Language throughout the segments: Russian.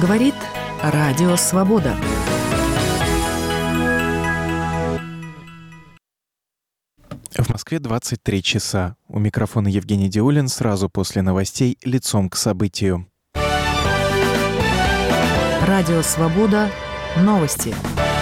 Говорит Радио Свобода. В Москве 23 часа. У микрофона Евгений Диулин. Сразу после новостей «Лицом к событию». Радио Свобода. Новости.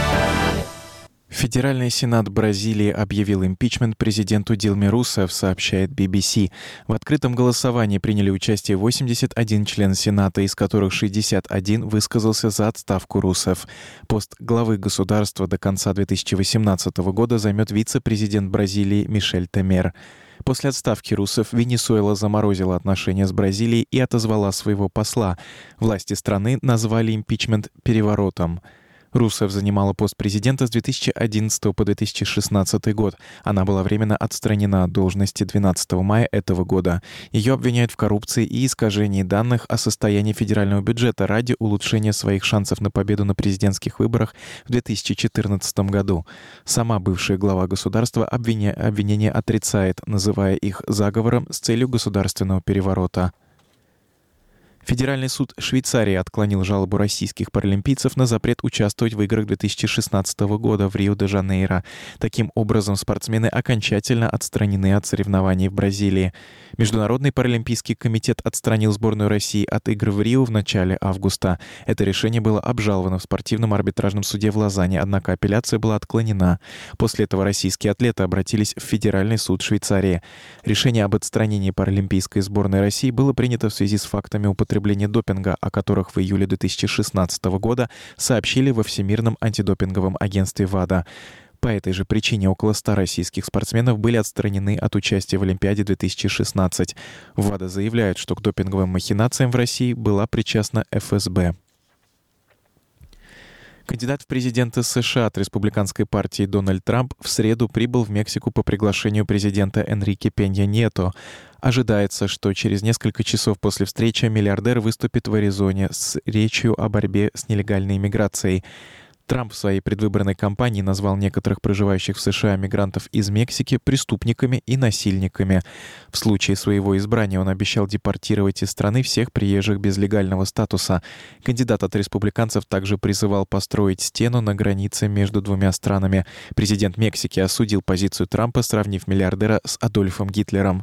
Федеральный сенат Бразилии объявил импичмент президенту Дилме Русефф, сообщает BBC. В открытом голосовании приняли участие 81 член Сената, из которых 61 высказался за отставку Русефф. Пост главы государства до конца 2018 года займет вице-президент Бразилии Мишель Темер. После отставки Русефф Венесуэла заморозила отношения с Бразилией и отозвала своего посла. Власти страны назвали импичмент переворотом. Русефф занимала пост президента с 2011 по 2016 год. Она была временно отстранена от должности 12 мая этого года. Ее обвиняют в коррупции и искажении данных о состоянии федерального бюджета ради улучшения своих шансов на победу на президентских выборах в 2014 году. Сама бывшая глава государства обвинения отрицает, называя их заговором с целью государственного переворота. Федеральный суд Швейцарии отклонил жалобу российских паралимпийцев на запрет участвовать в играх 2016 года в Рио-де-Жанейро. Таким образом, спортсмены окончательно отстранены от соревнований в Бразилии. Международный паралимпийский комитет отстранил сборную России от игр в Рио в начале августа. Это решение было обжаловано в спортивном арбитражном суде в Лозанне, однако апелляция была отклонена. После этого российские атлеты обратились в Федеральный суд Швейцарии. Решение об отстранении паралимпийской сборной России было принято в связи с фактами употребления допинга, о которых в июле 2016 года сообщили во Всемирном антидопинговом агентстве ВАДА. По этой же причине около 100 российских спортсменов были отстранены от участия в Олимпиаде 2016. ВАДА заявляет, что к допинговым махинациям в России была причастна ФСБ. Кандидат в президенты США от республиканской партии Дональд Трамп в среду прибыл в Мексику по приглашению президента Энрике Пенья Ньето. Ожидается, что через несколько часов после встречи миллиардер выступит в Аризоне с речью о борьбе с нелегальной иммиграцией. Трамп в своей предвыборной кампании назвал некоторых проживающих в США мигрантов из Мексики преступниками и насильниками. В случае своего избрания он обещал депортировать из страны всех приезжих без легального статуса. Кандидат от республиканцев также призывал построить стену на границе между двумя странами. Президент Мексики осудил позицию Трампа, сравнив миллиардера с Адольфом Гитлером.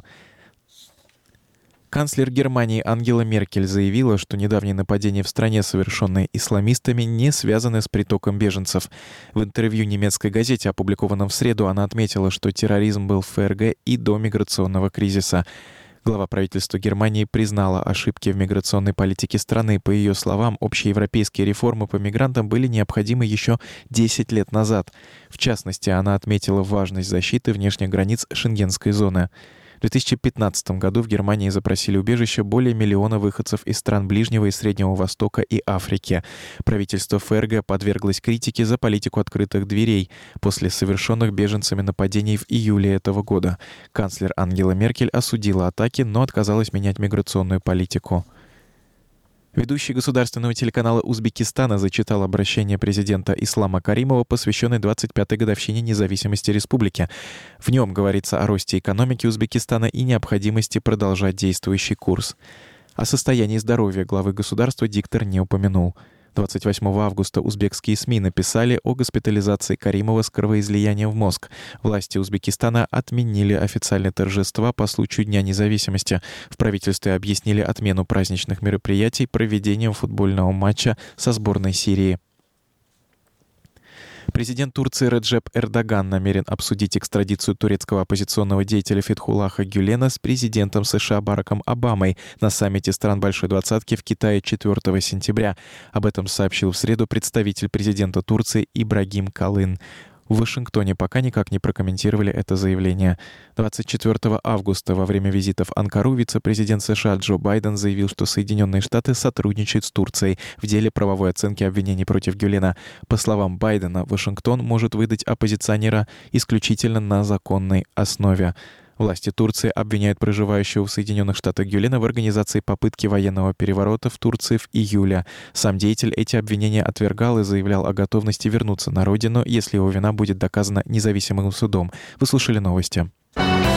Канцлер Германии Ангела Меркель заявила, что недавние нападения в стране, совершенные исламистами, не связаны с притоком беженцев. В интервью немецкой газете, опубликованном в среду, она отметила, что терроризм был в ФРГ и до миграционного кризиса. Глава правительства Германии признала ошибки в миграционной политике страны. По ее словам, общеевропейские реформы по мигрантам были необходимы еще 10 лет назад. В частности, она отметила важность защиты внешних границ Шенгенской зоны. В 2015 году в Германии запросили убежище более миллиона выходцев из стран Ближнего и Среднего Востока и Африки. Правительство ФРГ подверглось критике за политику открытых дверей после совершенных беженцами нападений в июле этого года. Канцлер Ангела Меркель осудила атаки, но отказалась менять миграционную политику. Ведущий государственного телеканала Узбекистана зачитал обращение президента Ислама Каримова, посвященное 25-й годовщине независимости республики. В нем говорится о росте экономики Узбекистана и необходимости продолжать действующий курс. О состоянии здоровья главы государства диктор не упомянул. 28 августа узбекские СМИ написали о госпитализации Каримова с кровоизлиянием в мозг. Власти Узбекистана отменили официальные торжества по случаю Дня независимости. В правительстве объяснили отмену праздничных мероприятий проведением футбольного матча со сборной Сирии. Президент Турции Реджеп Эрдоган намерен обсудить экстрадицию турецкого оппозиционного деятеля Фетхуллаха Гюлена с президентом США Бараком Обамой на саммите стран Большой Двадцатки в Китае 4 сентября. Об этом сообщил в среду представитель президента Турции Ибрагим Калын. В Вашингтоне пока никак не прокомментировали это заявление. 24 августа во время визита в Анкару вице-президент США Джо Байден заявил, что Соединенные Штаты сотрудничают с Турцией в деле правовой оценки обвинений против Гюлена. По словам Байдена, Вашингтон может выдать оппозиционера исключительно на законной основе. Власти Турции обвиняют проживающего в Соединенных Штатах Гюлена в организации попытки военного переворота в Турции в июле. Сам деятель эти обвинения отвергал и заявлял о готовности вернуться на родину, если его вина будет доказана независимым судом. Вы слушали новости.